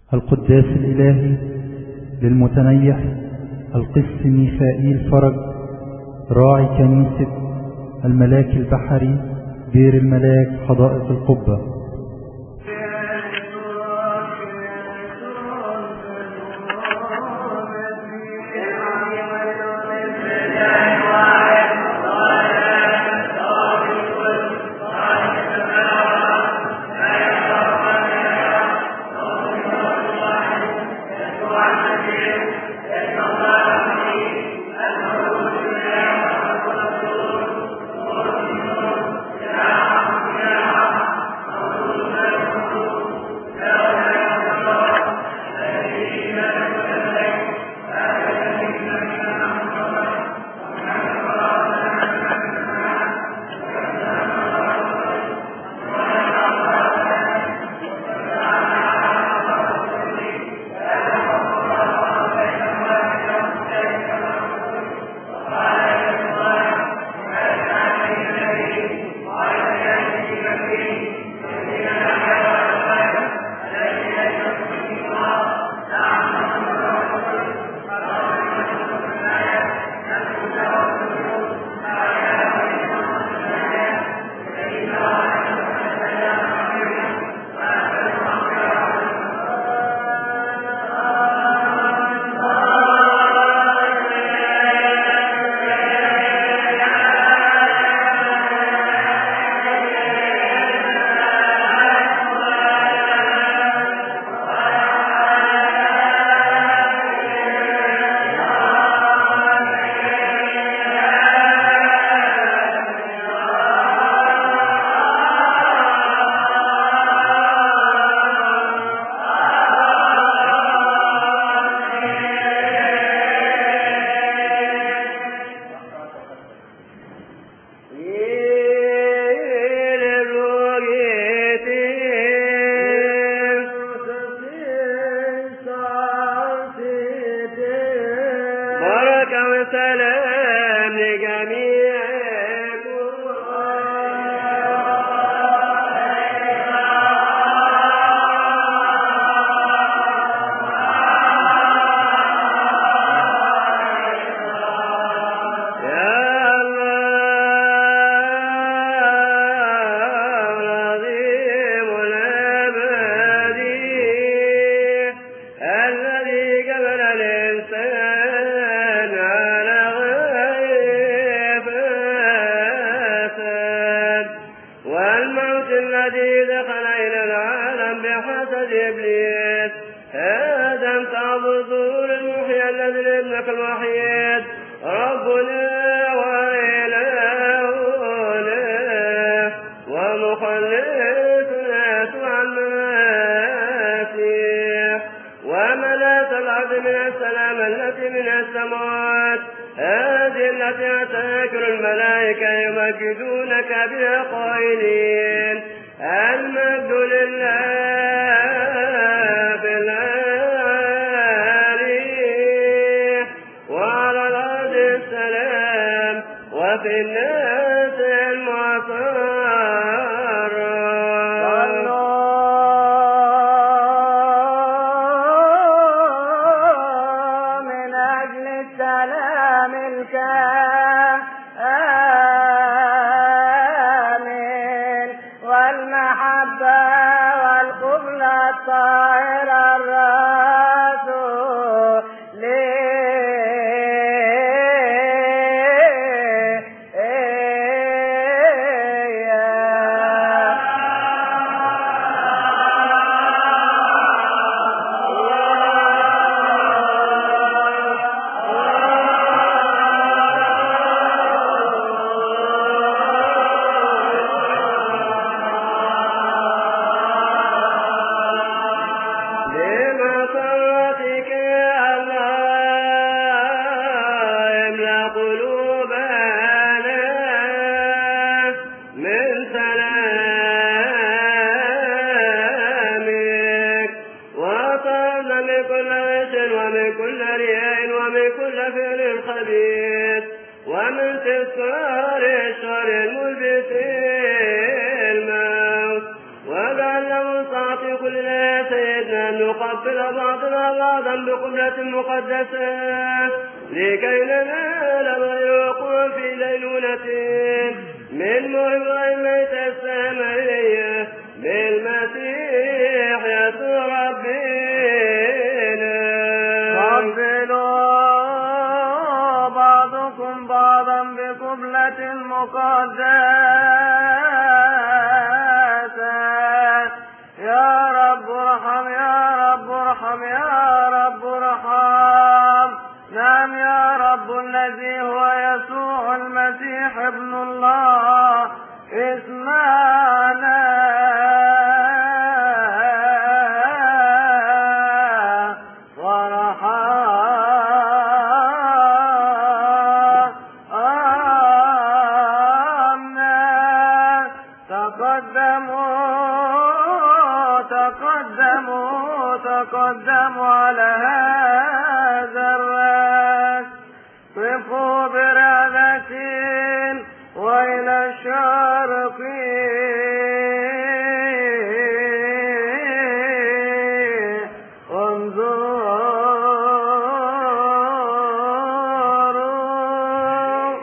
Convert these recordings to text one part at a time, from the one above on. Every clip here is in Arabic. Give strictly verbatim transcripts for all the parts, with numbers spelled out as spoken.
القداس الإلهي للمتنيح القس ميخائيل فرج، راعي كنيسة الملاك البحري دير الملاك حدائق القبة. ومن تذكار الشر الملبس الموت وقال له صاحب كل سيدنا أن نقبل بعضنا بعضا بقبلة مقدسة لكي ننال ما يقوم في ليلونة من مهر الميت السمائية بالمسيح يسوع ربنا. قبلوا بعضكم بعضا بقبلة مقدسة. يا رب ارحم يا رب ارحم يا رب ارحم. نعم يا رب الذي هو يسوع المسيح ابن الله اسمعنا ورحمنا. تقدموا تقدموا تقدموا على هذا الرأس. قفوا برعدة وإلى الشرق انظروا.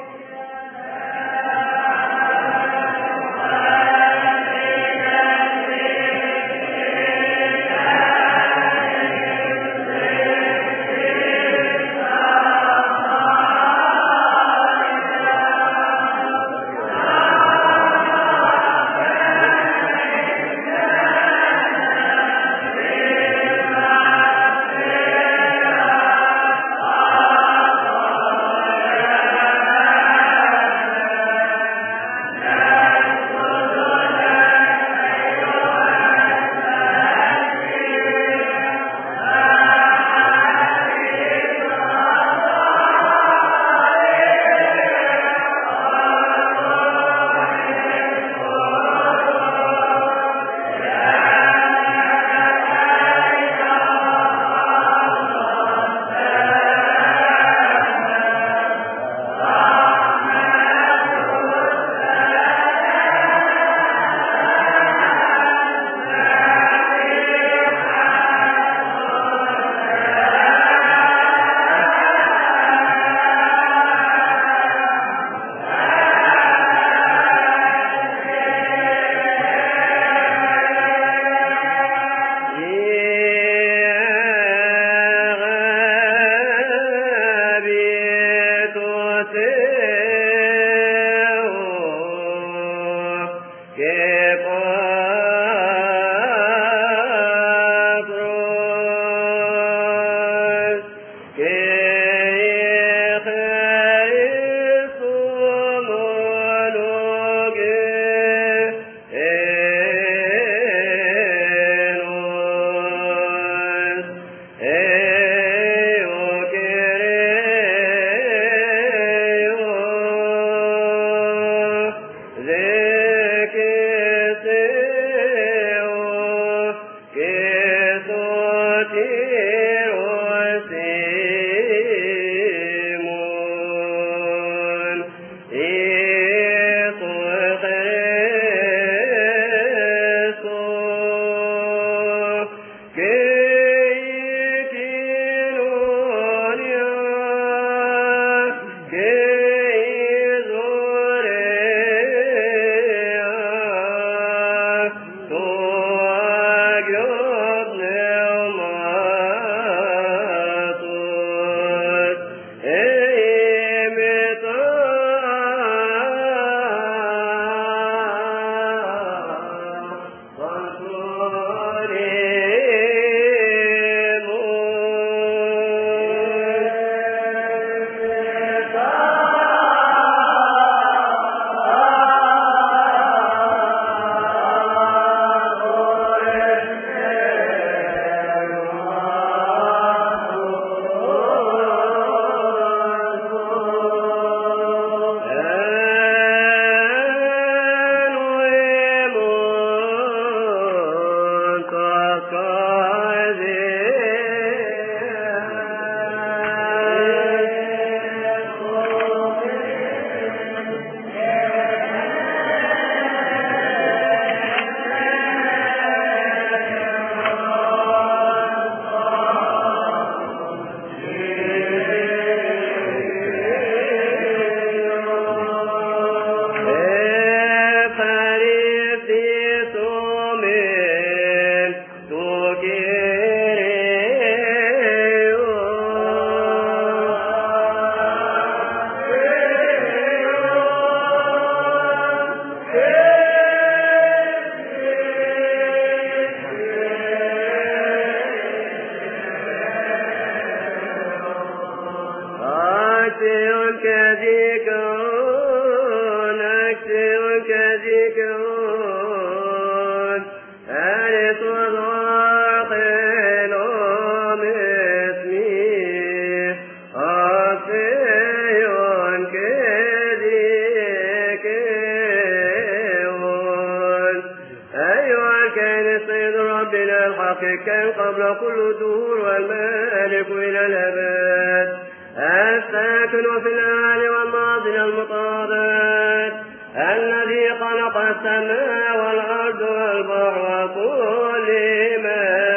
كان قبل كل دور والمالك إلى الأبد الساكن في الآل والناظر المطارد الذي خلق السماء والأرض والبحر وكل ما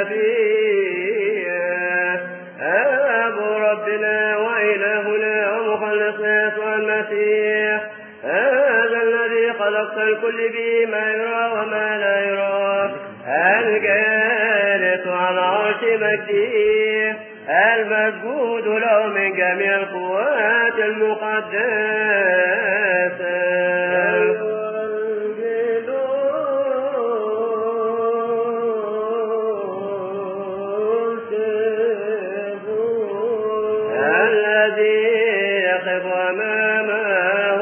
فيها أب ربنا وإلهنا ومخلصنا يسوع المسيح هذا الذي خلق الكل به ما يرى وما لا يرى الجالس على عرش مجده المسجود له من جميع القوات المقدسة الذي يقف أمامه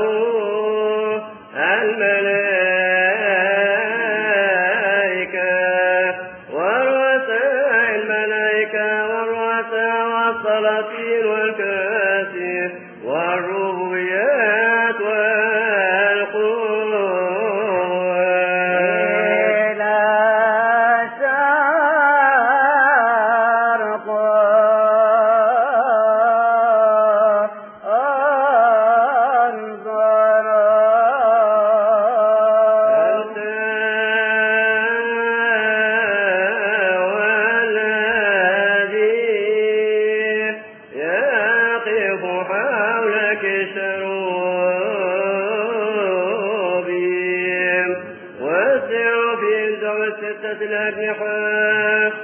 الملائكة ورؤساء الملائكة والرؤساء والسلاطين والكاسي والربوبيات والقوات إلى شرق الأجنحة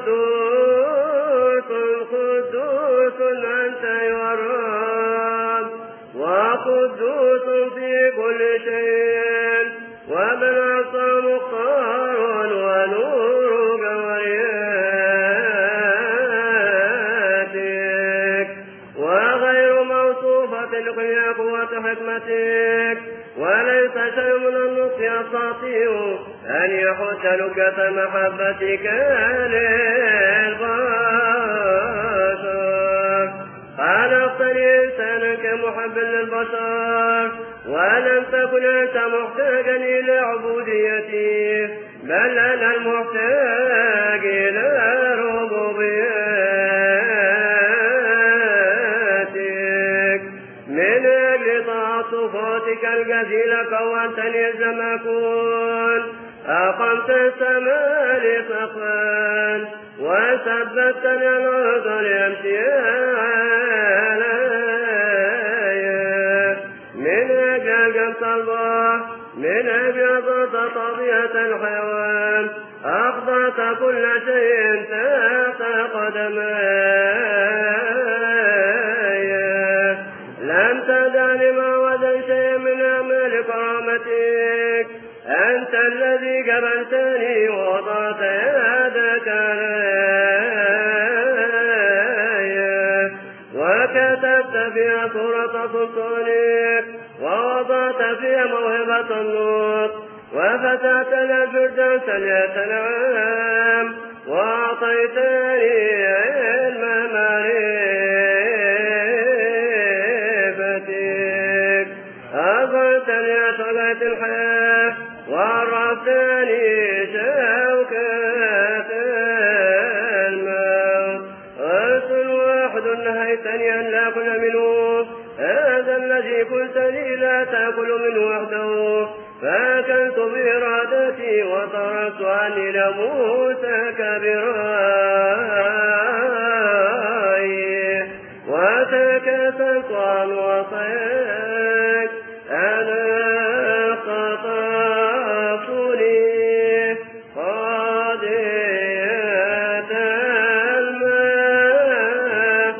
قدوس قدوس أنت يا الرب، وقدوس في كل شيء، ومن أعطى مختار ونور جوارياتك، وغير موصوفة لقيا قوة حكمتك، وليس شيء من النطق يستطيع أن يحد لكة محبتك للبشر. خلقتني إنسانا كمحب للبشر، ولم تكن أنت محتاجا إلى عبوديتي، بل أنا المحتاج إلى ربوبيتك. من أجل تعاطفاتك الجزيلة كونتني الزمكون، أقمت السماء لسقفا، وثبتني الأرض لأمشي عليها. من أجل جمس البحر، من أجل ضغط طبيعة الحيوان، أخضعت كل شيء تحت قدمي. لم تدعني معودا شيء من أعمال كرامتك، أنت الذي جبلتني ووضعت يدك علي، وكتبت فيها صورة سلطانك، ووضعت فيها موهبة النور، وفتحت الفردوس ليتنعم، وأعطيتني علم معرفتك. أظهرتني شجرة الحياة، وعرفتني شوكة الموت. رسول واحد نهيتني أن لا أكل منه، هذا الذي قلت لي لا تأكل منه وحده، فأكلت بإرادتي وتركت عني لموتك برأيي، وتكاسلت عن وصيك. أنا خطفتني قضية الماء،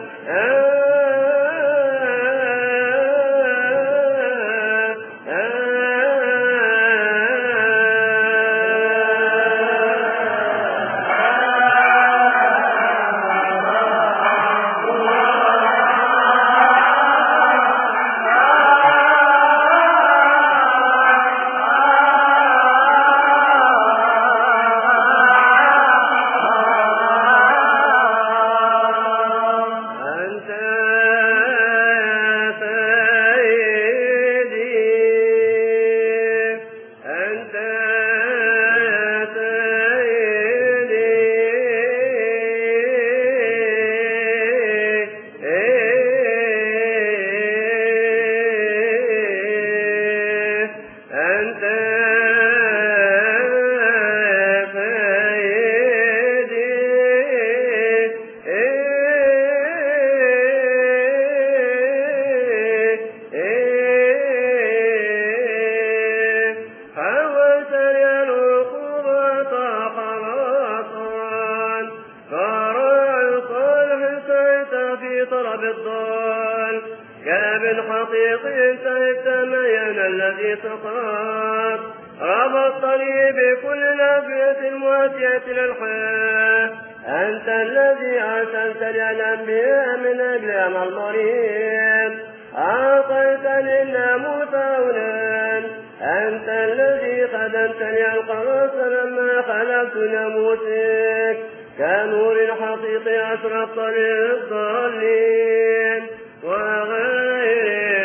حقيقي سيتمين الذي سقط، ربطني بكل الأبيات المؤتية للحياة. أنت الذي أرسلت للأنبياء من أجل أمر المريض، أعطيتني الناموس هنا. أنت الذي خدمتني القرص لما خلقت ناموسك، كنور حقيقي أشرقت للضالين وغير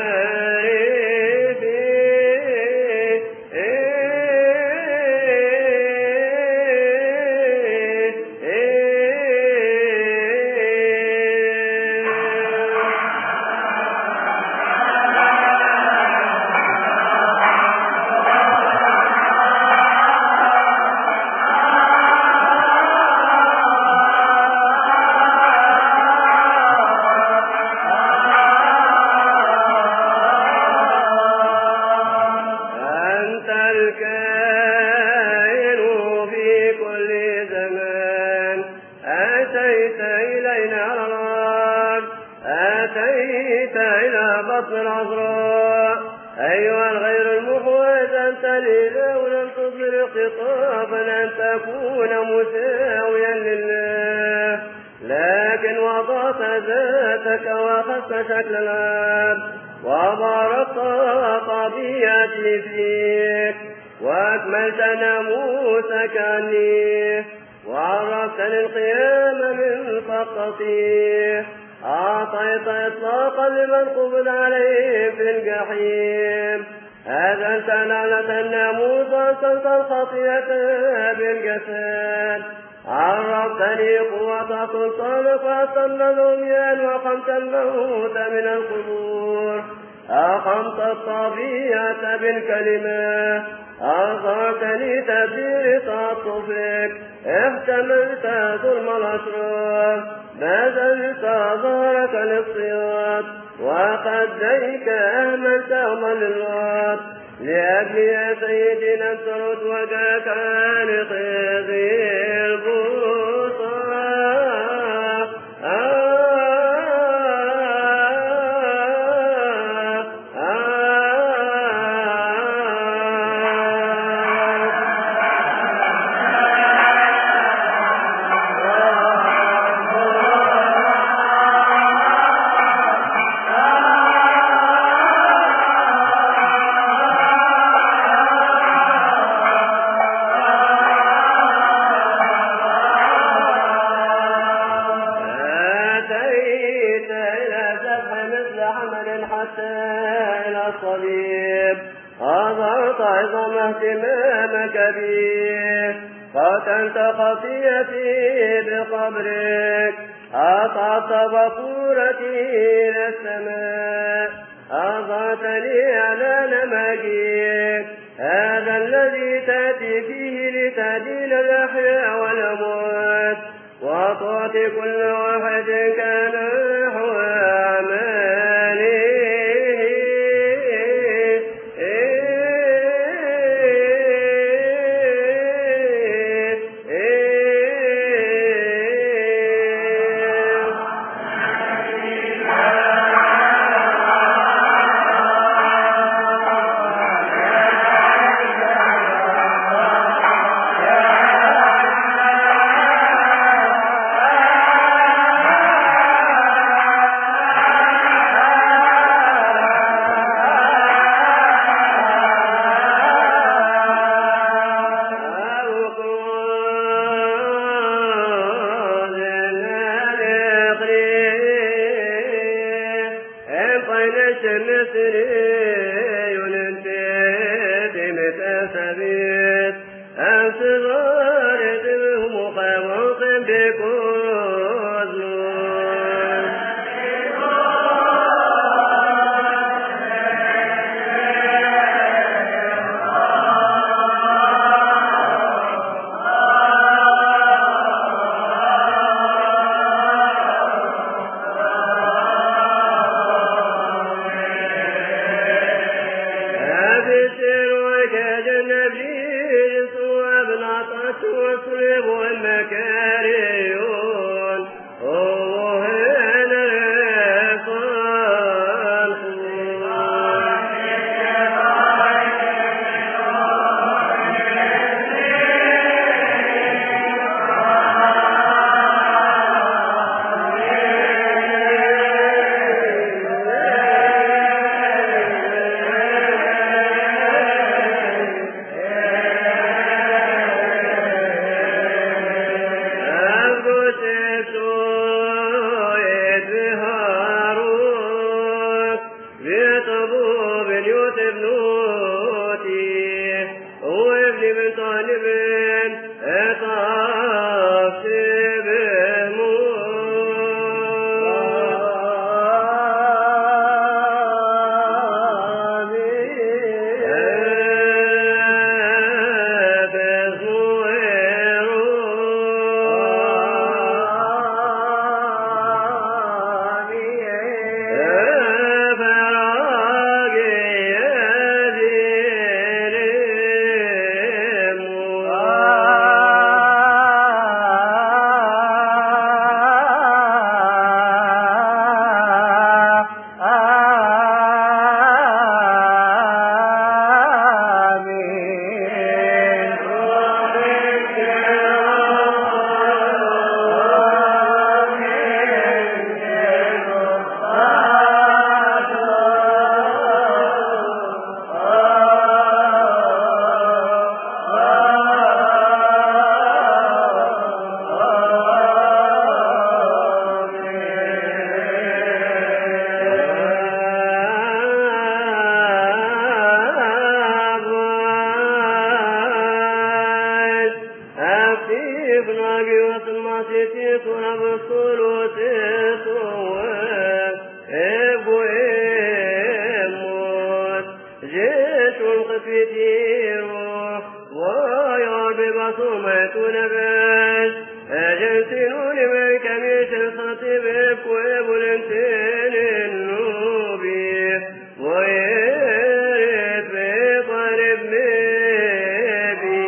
العارفين. أتيت إلينا على الأرض، أتيت إلى بطن العذراء أيها الغير المحوج، أنت لله ولم تصدر خطابا أن تكون مساويا لله، لكن وضعت ذاتك وأخذت شكل الأب وباركت طبيعتي فيك وأكملت ناموسك عني وعرفتني القيام من سقطي، أعطيت إطلاقا لمن قبض عليه في الجحيم، أذنت لعنة الناموس وأنزلت الخطيئة بالجسد، عرفتني قوة سلطانك وأسلمت العميان وأقمت الموت من القبور، أقمت الطبيعة بالكلمة، أظهرتني تدبير تعطفك، احتملت ظلم الأشرار، بذلت ظهرك للصياد، وخديك أهملت أمل الوقت، لأجل يا سيدي لم ترد وجهك عن خزي البصار. آه اهتمامك بي، قتلت خطيئتي بقبرك، أصعدت بصورتي إلى السماء، أضعتني على نمجيك، هذا الذي تأتي فيه لتهدين الأحياء والأموات وتعطي كل واحد كان نحو أعماله. والمكارم بالثلث صواب ابو اموت جيش قفتير ويرب بصمت نباش اجنسنون من كميش الخطيب وابو الانتين النوبي ويرد بطرب نبي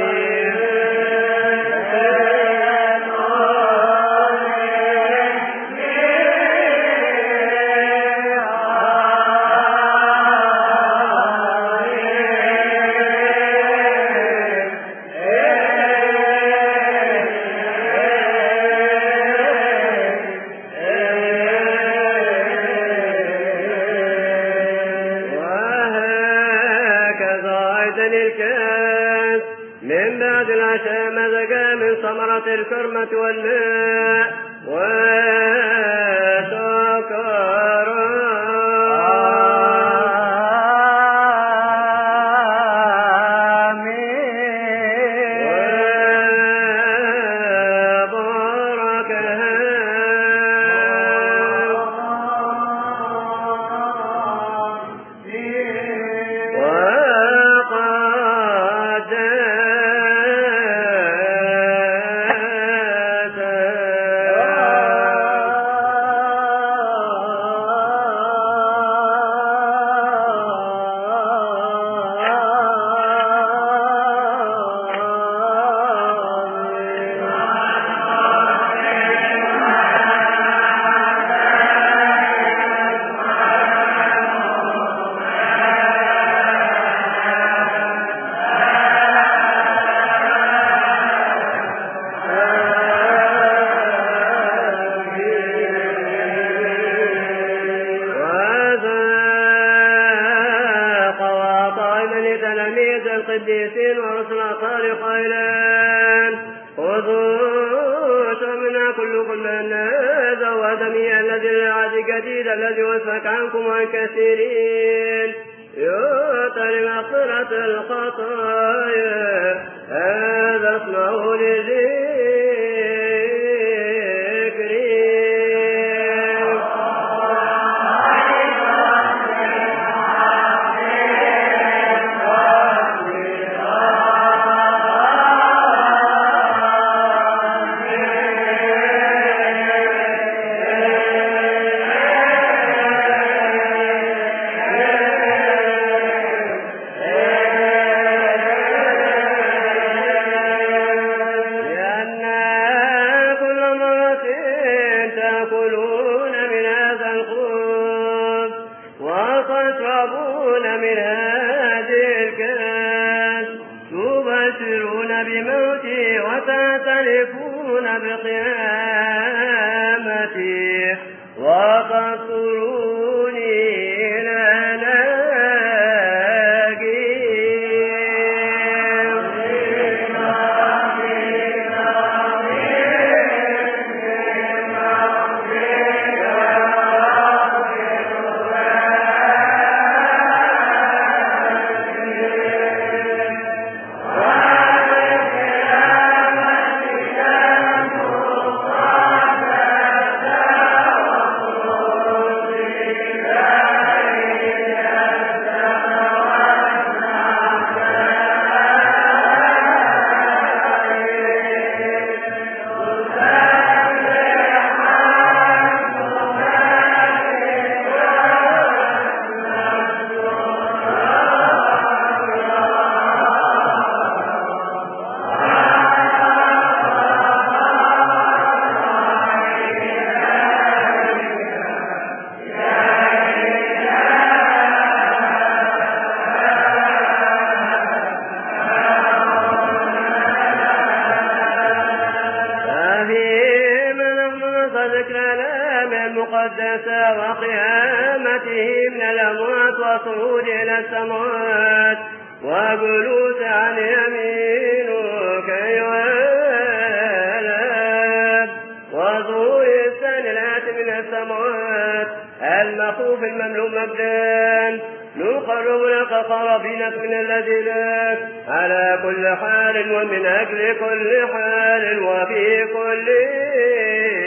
الكاس من بعد العشاء مزجا من ثمرة الكرمة والماء وسكر تلاميذ القديسين ورسل طارق إلان خذوا شمنا كلكم من هذا ودمي الذي للعهد الجديد الذي وسك عنكم عن كثيرين يؤتى لمغفرة الخطايا هذا اسمه لذكري تأكلون من هذا الخبز وتشربون من هذه الكأس تبشرون بموتي وتعترفون بقيامتي وتذكروني لنا ذكرنا من المقدسة وقيامته من الأموات وصعود إلى السماوات وجلوس عن يمينك أيها الآب وظهور الثاني الآتي من السماوات المخوف المملوء مجدا نقرب لك قرابينك من الذي لك على كل حال ومن أجل كل حال وفي كل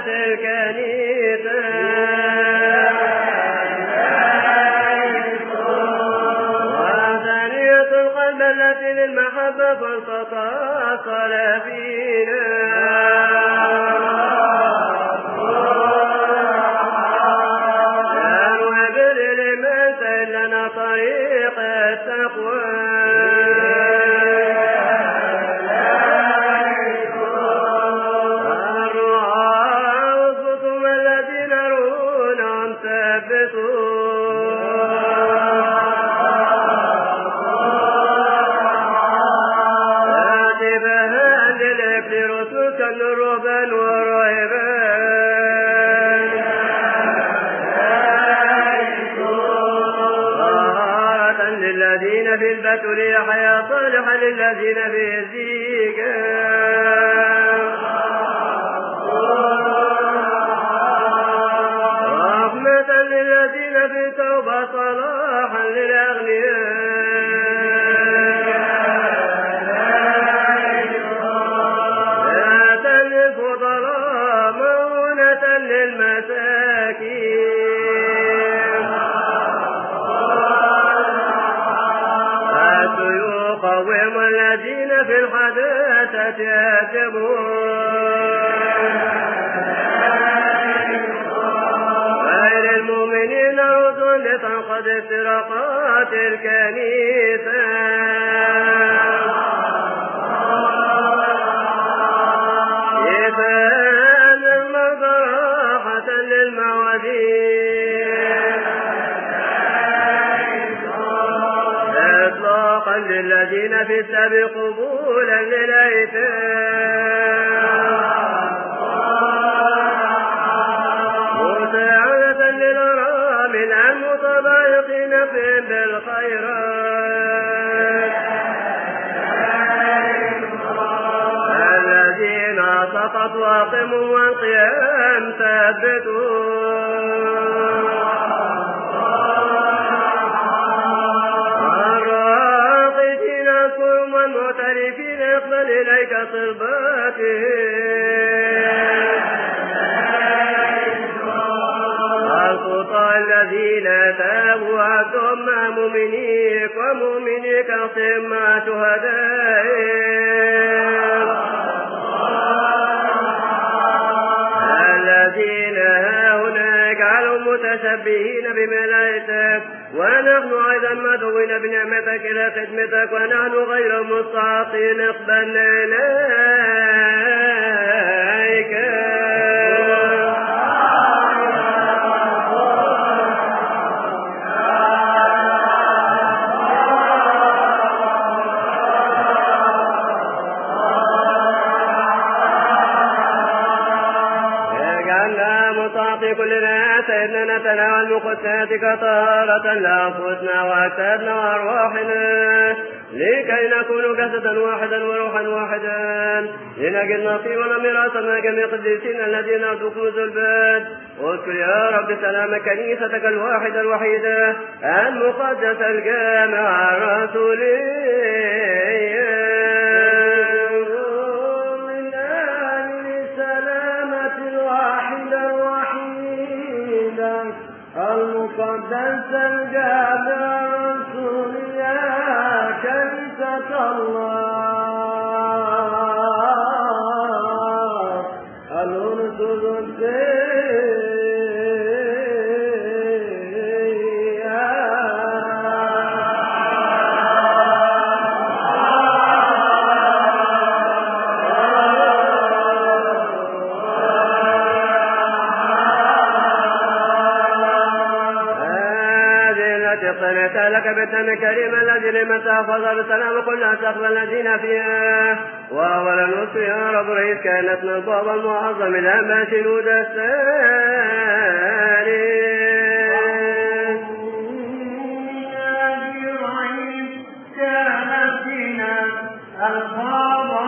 الكنيسة وثانية القلب التي للمحبة فلتتصل فينا طريق التقوى الرعاة وصوتهم الذين يرونهم ثبتوا هاتفها للإبتروس كالرهبان والراهبان للذين في البتول حياة صالحة للذين في الزيجة رحمة للذين في توبة صلاحا للأغنياء ذاتا للفضلاء مؤونة للمساكين قوم الذين في الحداثة يعتبون غير المؤمنين رسل لتنقض افتراقات الكنيسة إذن المرضى راحة للموادين للذين في السبي قبولا للأيتام مساعدة للأرامل المتضايقين فيهم بالخيرات الذين سقطوا وأقموا والقيام ثبتوا والمعترفين يقبل إليك طلباتهم الخطى الذين تابوا وعدهم مع مؤمنيك ومؤمنيك اقسم مع شهدائهم الذين هاهنا اجعلهم متشبهين بملائكتك ونحن أيضا مدعوين بنعمتك إلى خدمتك ونحن غير مستعطين اقبلنا إليك مطاعطي كلنا سيدنا نتناول مقدساتك طهارة لأنفسنا وأجسادنا وأرواحنا لكي نكون جسدا واحدا وروحا واحدا لنجد نصيبنا ميراثا مع جميع القديسين الذين ارزقوا البلاد. اذكر يا رب سلام كنيستك الواحدة الوحيدة المقدسة الجامعة الرسولية المقدس الجامع الرسولية كنيسة الله الأرثوذكسية صنعت لك بالدم الكريم الذي لمن تحفظ بالسلام كل أسخ الذين فيها وأولا نصف يا رب رئيس كانت من بابا المعظم الأما شنود الثاني كانت فينا البابا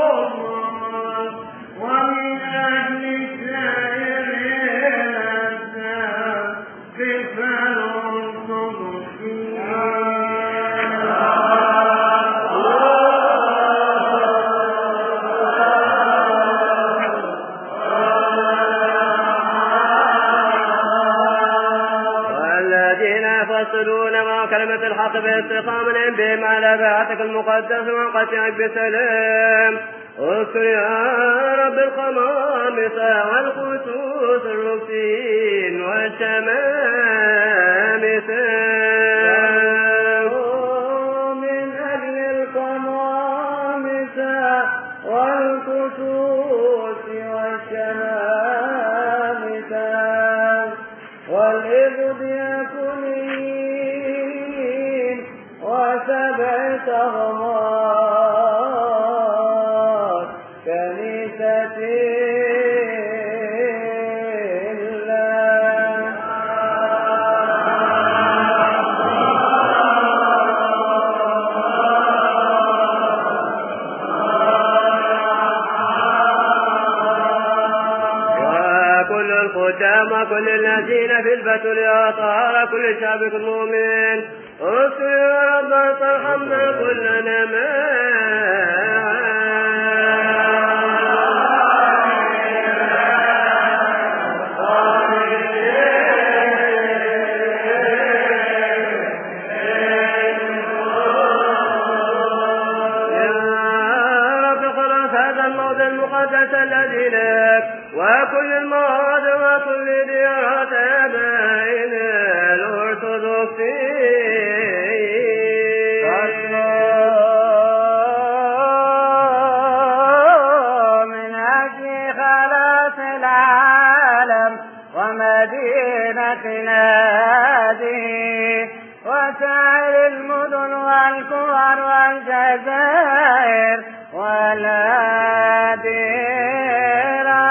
ومن أهل السائر يرددون مع كلمة الحق باستقامة بهم على بيعتك المقدس وقتك بسلام. اذكر يا رب القمامسة والقسوس الركسين والشمامسة من أجل القمامسة والقسوس والشمامسة والإذدياكونين وسبعة أغمار كنيسة وكل الذين في البتول يا طهارة كل شعبك المؤمن. اذكر يا رب ترحمنا كلنا معا. المقدس الذي لك وكل المواد وكل ديارات آبائنا الأرثوذكسيين من أجل خلاص العالم ومدينتنا هذه وسائر المدن والقرى والجزائر والأديرة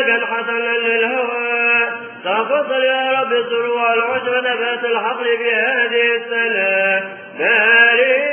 نباتا حسنا للهوى. تفضل يا رب الزروع العشب نبات الحقل في هذه السنة. بارك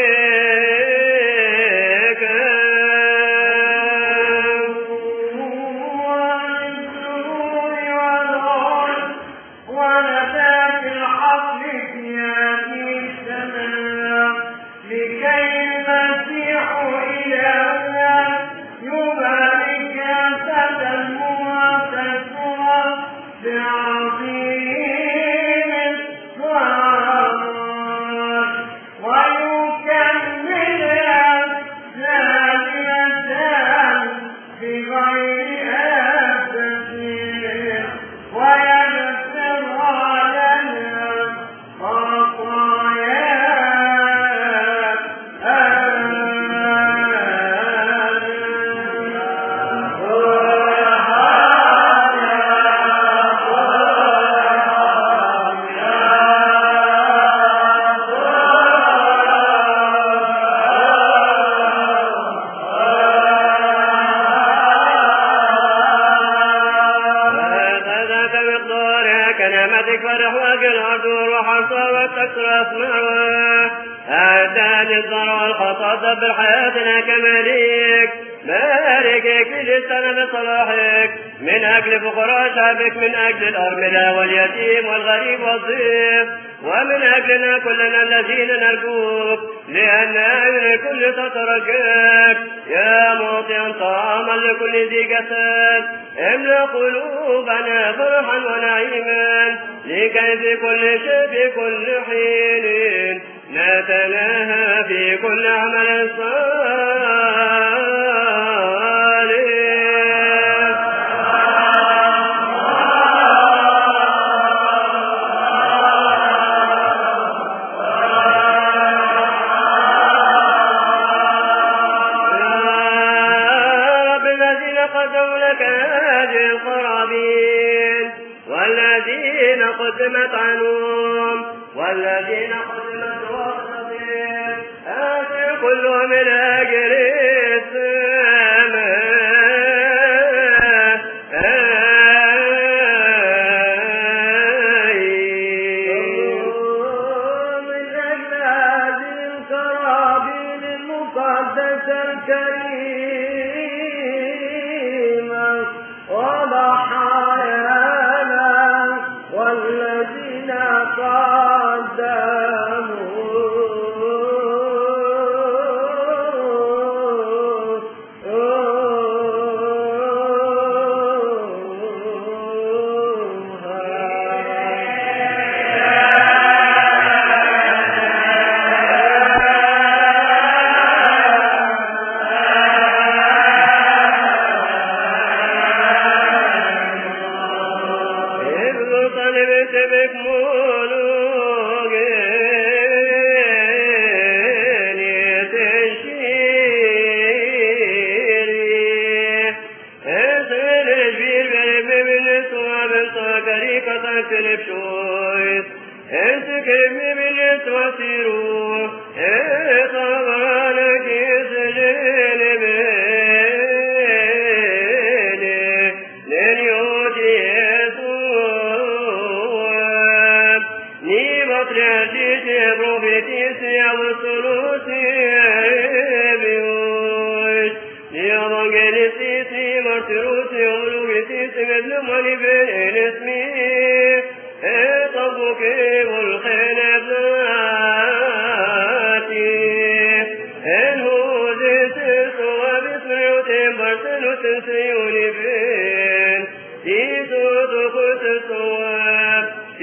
فرح واقل عدور وحرصة وتكسر أسمعها. أعداني الضر والخطاطة بالحياتنا كمليك. بارك كل سنة بصلاحك من أجل فقراء شعبك، من أجل الأرملة واليتيم والغريب والضيف، ومن أجلنا كلنا الذين نرجوك، لأن أعين الكل تترجاك يا معطيا طعاما لكل ذي جسد. املأ قلوبنا فرحا ونعيما لكي في كل شيء في كل حين نتناهى في كل عمل صالح. قدموا لك هذه القرابين والذين قدمت عنهم والذين قدمت وقتهم، آتي كل من أجل السماء. من أجل هذه القرابين المقدسة الكريمة والذين بك مولوجين يتشيري اسر الجبير بربي بالنسوة بنتكريكة تكتلب شويس انت كرمي بالنسوة سيرو اطبرانك يسجين بيني لن يوتي Triadite profetisi apostolosi ebioi, ni evangelisti martirusi omologisi medlumani benesmi, et abuke volchenebnati, en huzis suavismiotem barsenutem seioni ben, tiso ducus suab,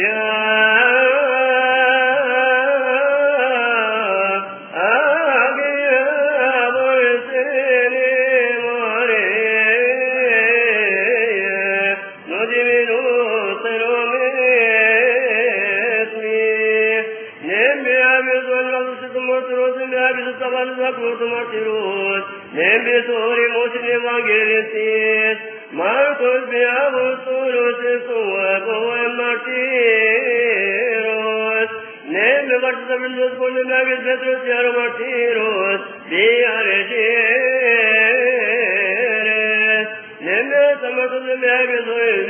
Marcos Biabusuros Suago Martiros Neme Varsavillos Polinavis Petros Yaro Martiros Biaregeres Neme Sama وتظلم بها بظل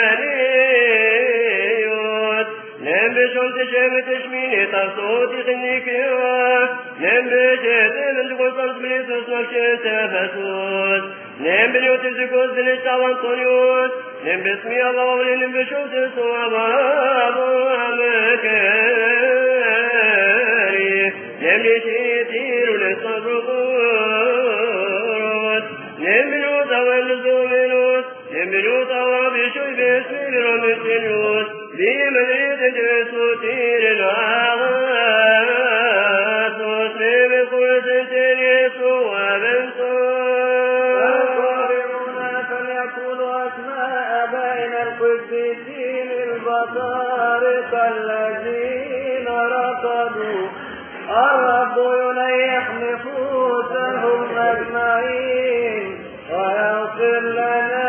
عمانيوت نم بشمس شم تشميني تصوتي خنيكيوت نم بشهد من تقول صرت من يسوس مكشن تفسوس نم بنيوت الزكوز بنشتاو انطونيوت نم باسمي الله وولي نم بشمس الصوابا مكاري نم لشيتير للصدقوت نم بنوت أول الزومنوت نم بنوت أول بشوي باسمي برم السنوت بمن يدجل سوتير العاغات وسلم كل سنتين يسوع بنتون الظاهرون فليقولوا أسماء بين القديسين البطارق الذين رقدوا الرب ينيح نفوسهم أجمعين ويغفر لنا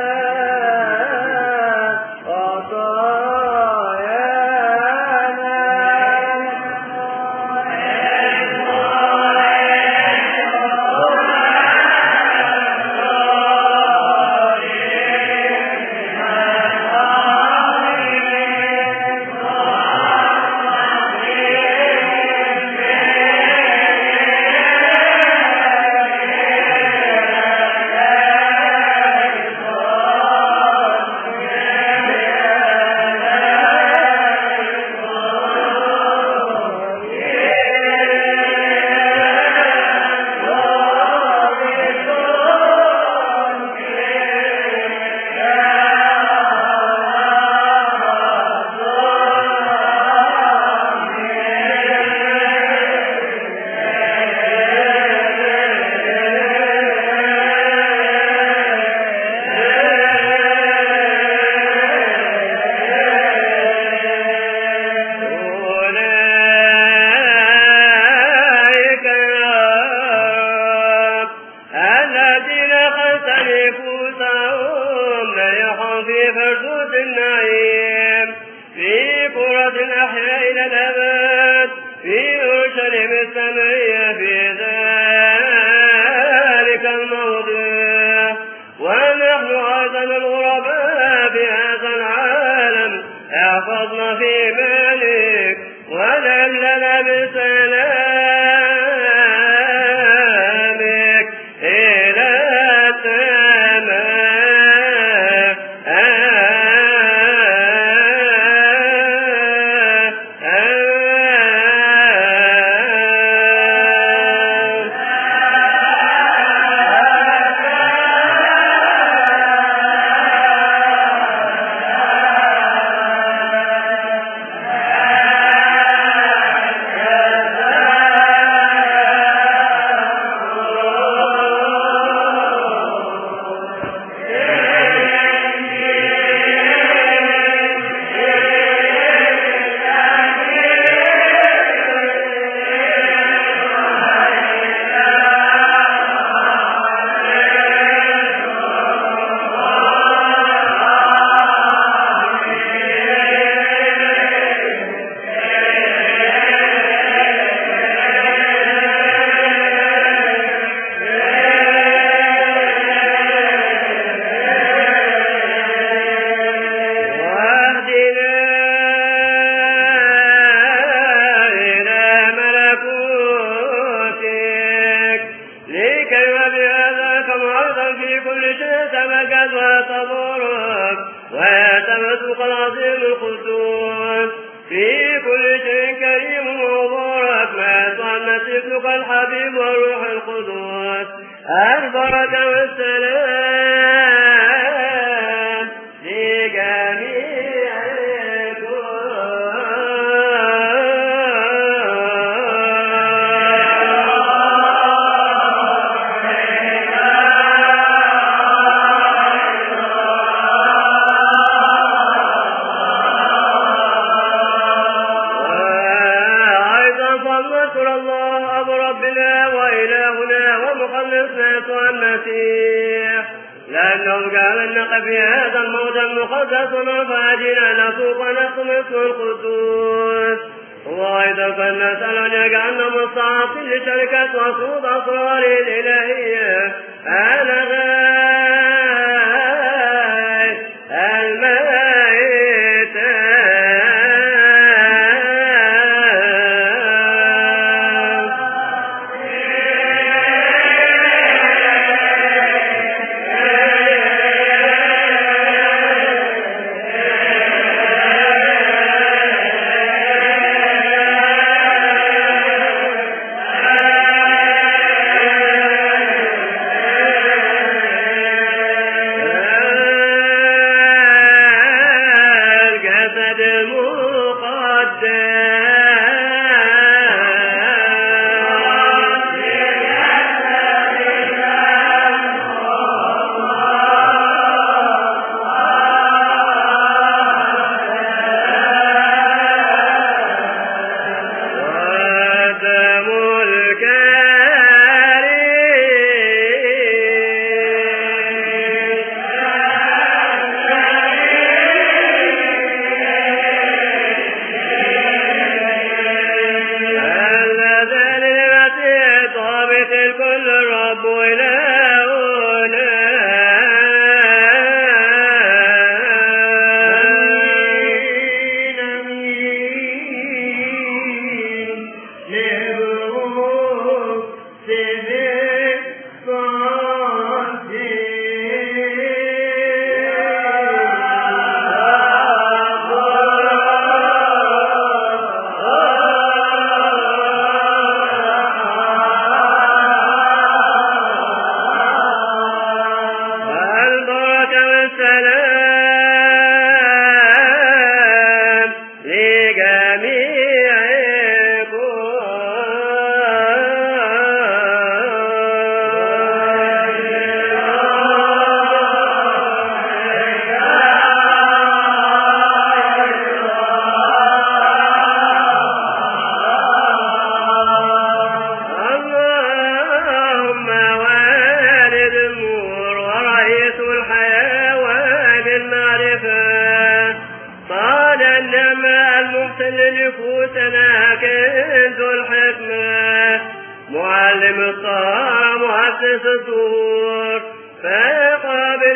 محسن لنفوسنا كنز الحكمة معلم الطاعة مؤسس الدور فقابل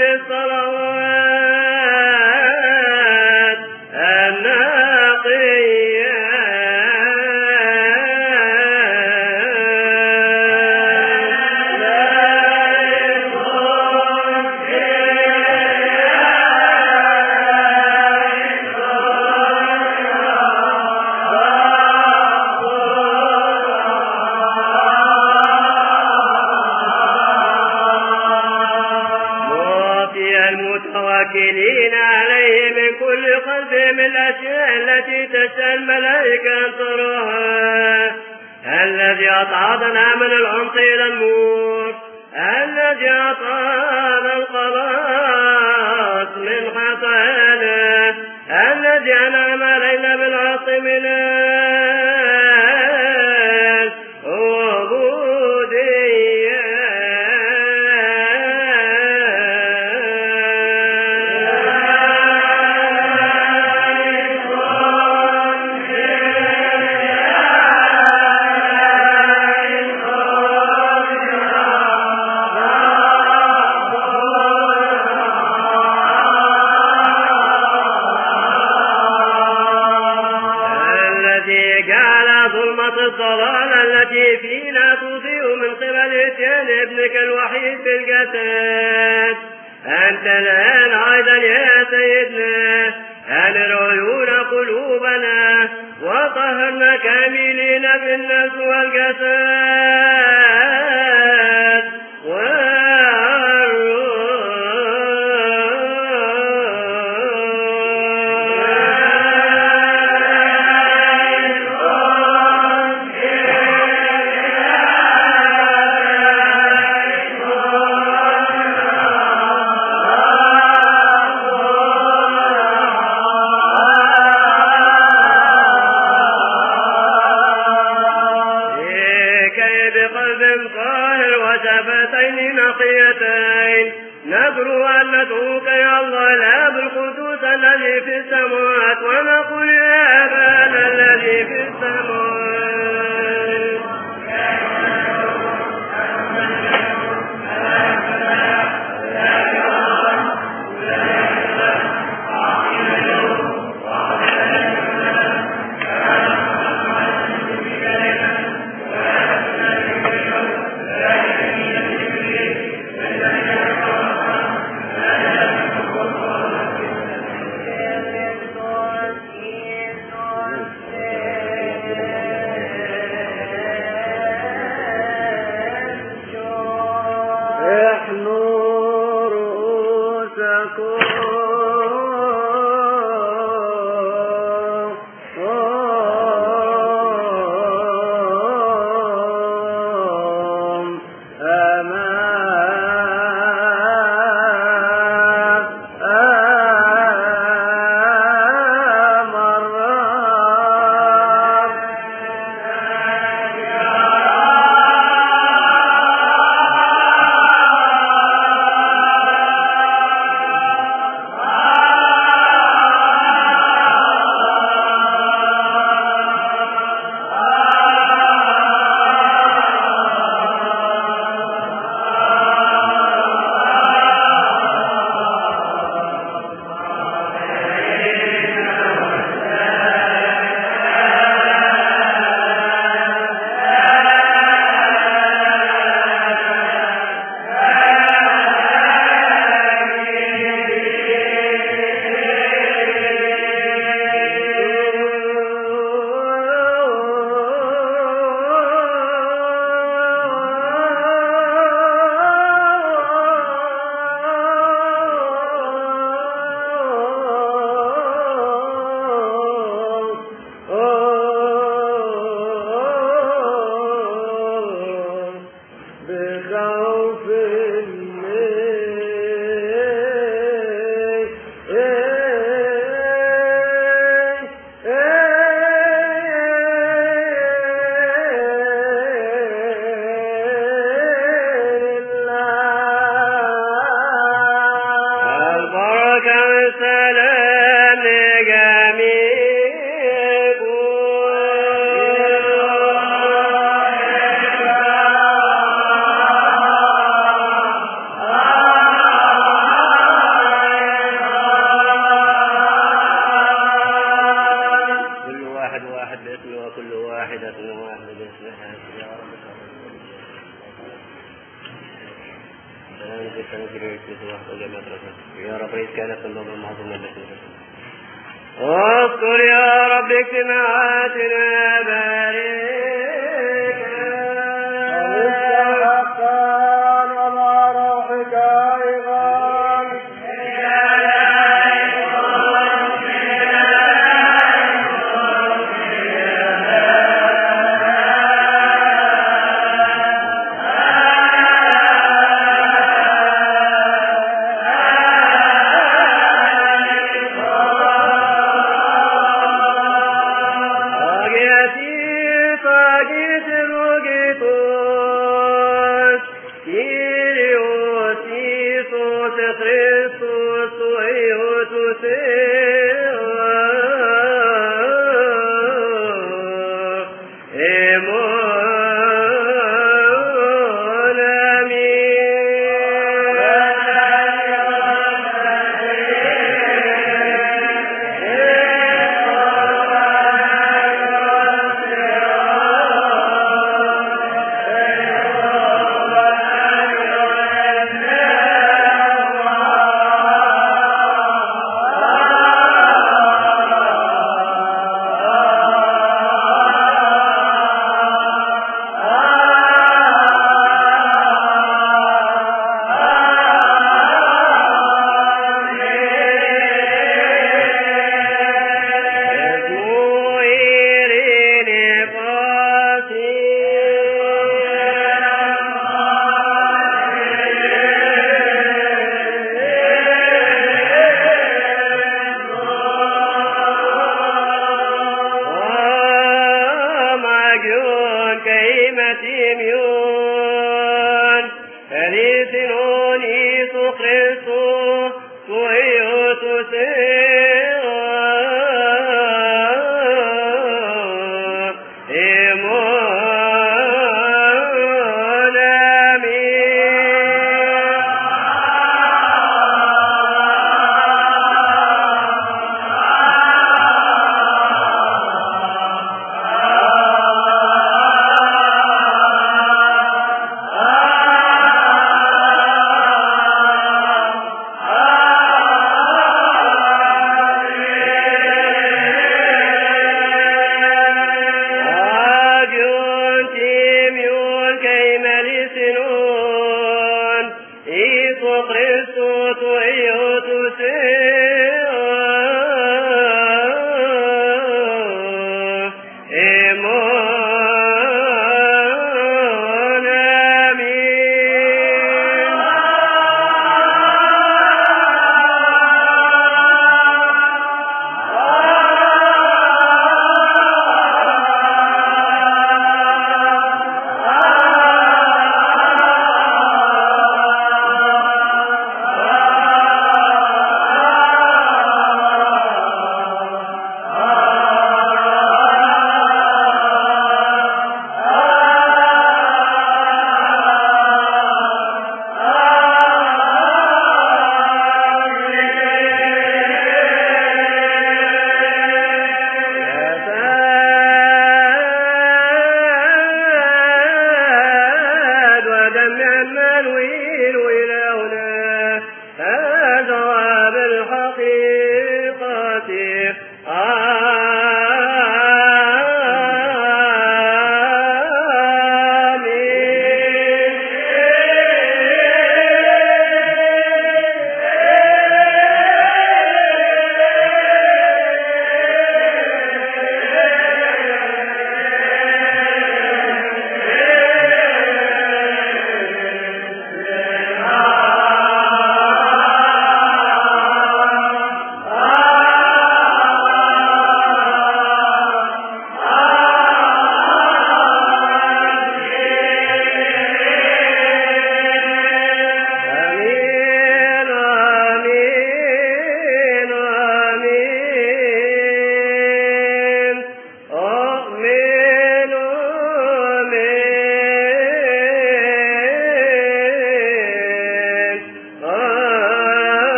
الصلوات النقية المتوكلين عليه من كل قلبهم الأشياء التي تشاء الملائكة أن تراها الذي أصعدنا من العمق إلى النور الذي أعطانا الخلاص من خطايانا الذي أنعم علينا بالعصر من الضلالة التي فينا تضيء من قبل اتيان ابنك الوحيد بالجسد أنت الآن أيضا يا سيدنا أنر عيون قلوبنا وطهرنا كاملين بالنفس والجسد والروح وشفتين نقيتين ندعو أن ندعوك يا الله الآب القدوس الذي في السماوات ونقول يا أبانا الذي في السماوات Yeah. يا رب رئيس كانت النظر المعظم التي واذكر يا رب اجتماعاتنا بارك حقا ومع روحك أيضا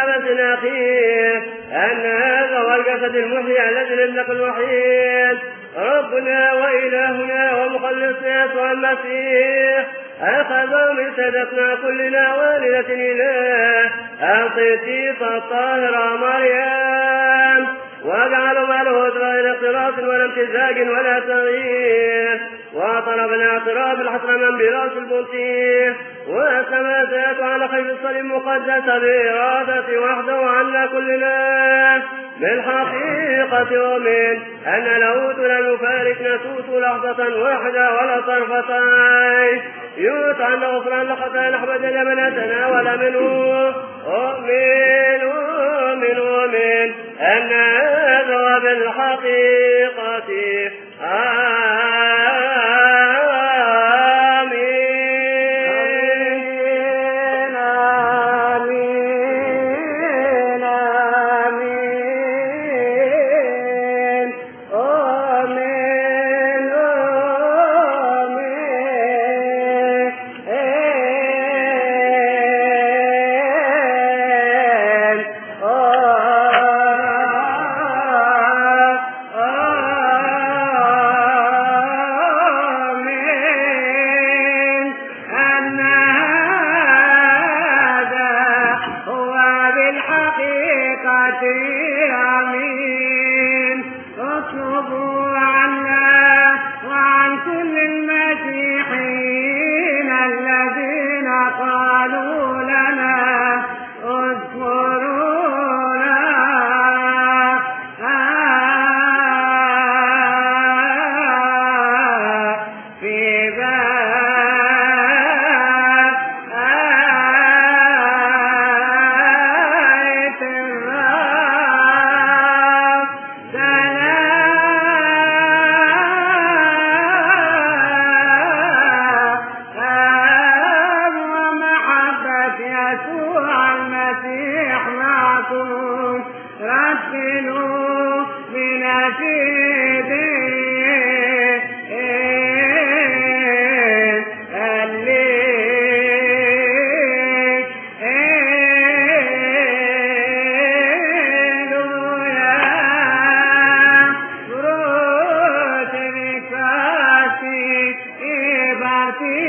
الجسد المحيي الذي لم يكن الوحيد ربنا وإلهنا ومخلصنا يسوع المسيح أخذ من سادتنا كلنا والدة الإله القديسة الطاهرة مريم واجعلوا ماله غير اختلاط ولا امتزاج ولا تغيير وطلبنا اعتراف الحسن من براس البنطيح وسماتات على خير الصليب المقدسة بإرادة وحده عنا كلنا بالحقيقة ومن أن لاهوت لن يفارق نسوس لحظة واحدة ولا طرفتين يوت عن غفران لخطايا نحمد لمن أتناول منه أؤمن أؤمن أؤمن أن هذا بالحقيقة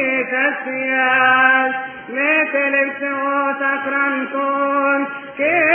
مثل السوء سكرا كون